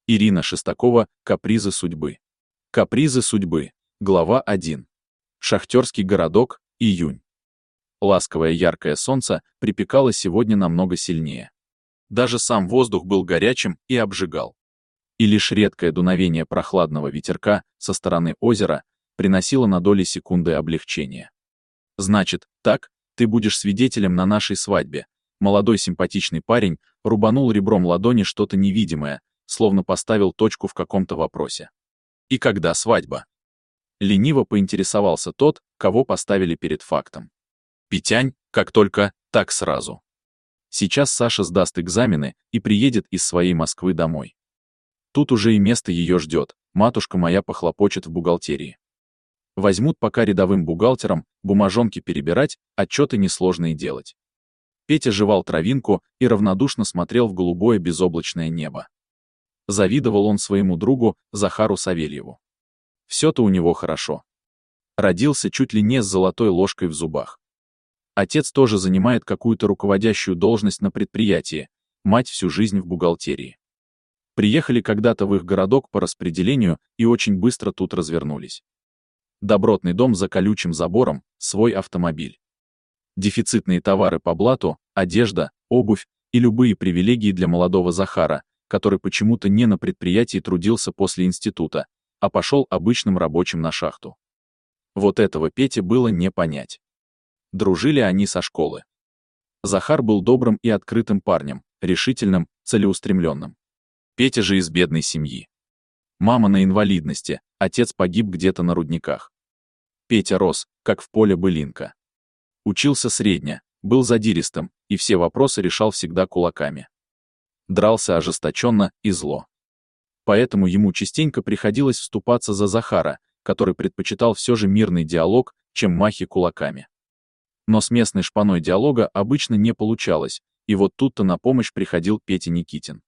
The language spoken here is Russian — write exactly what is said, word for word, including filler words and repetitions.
Ирина Шестакова. Капризы судьбы. Капризы судьбы. Глава один. Шахтерский городок. Июнь. Ласковое яркое солнце припекало сегодня намного сильнее. Даже сам воздух был горячим и обжигал. И лишь редкое дуновение прохладного ветерка со стороны озера приносило на доли секунды облегчения. «Значит, так, ты будешь свидетелем на нашей свадьбе». Молодой симпатичный парень рубанул ребром ладони что-то невидимое, словно поставил точку в каком-то вопросе. «И когда свадьба?» Лениво поинтересовался тот, кого поставили перед фактом. «Петянь, как только, так сразу. Сейчас Саша сдаст экзамены и приедет из своей Москвы домой. Тут уже и место ее ждет, матушка моя похлопочет в бухгалтерии. Возьмут пока рядовым бухгалтером бумажонки перебирать, отчеты несложные делать». Петя жевал травинку и равнодушно смотрел в голубое безоблачное небо. Завидовал он своему другу Захару Савельеву. Все-то у него хорошо. Родился чуть ли не с золотой ложкой в зубах. Отец тоже занимает какую-то руководящую должность на предприятии, мать всю жизнь в бухгалтерии. Приехали когда-то в их городок по распределению и очень быстро тут развернулись. Добротный дом за колючим забором, свой автомобиль. Дефицитные товары по блату, одежда, обувь и любые привилегии для молодого Захара, который почему-то не на предприятии трудился после института, а пошел обычным рабочим на шахту. Вот этого Пете было не понять. Дружили они со школы. Захар был добрым и открытым парнем, решительным, целеустремленным. Петя же из бедной семьи. Мама на инвалидности, отец погиб где-то на рудниках. Петя рос, как в поле былинка. Учился средне, был задиристым, и все вопросы решал всегда кулаками. Дрался ожесточенно и зло. Поэтому ему частенько приходилось вступаться за Захара, который предпочитал все же мирный диалог, чем махи кулаками. Но с местной шпаной диалога обычно не получалось, и вот тут-то на помощь приходил Петя Никитин.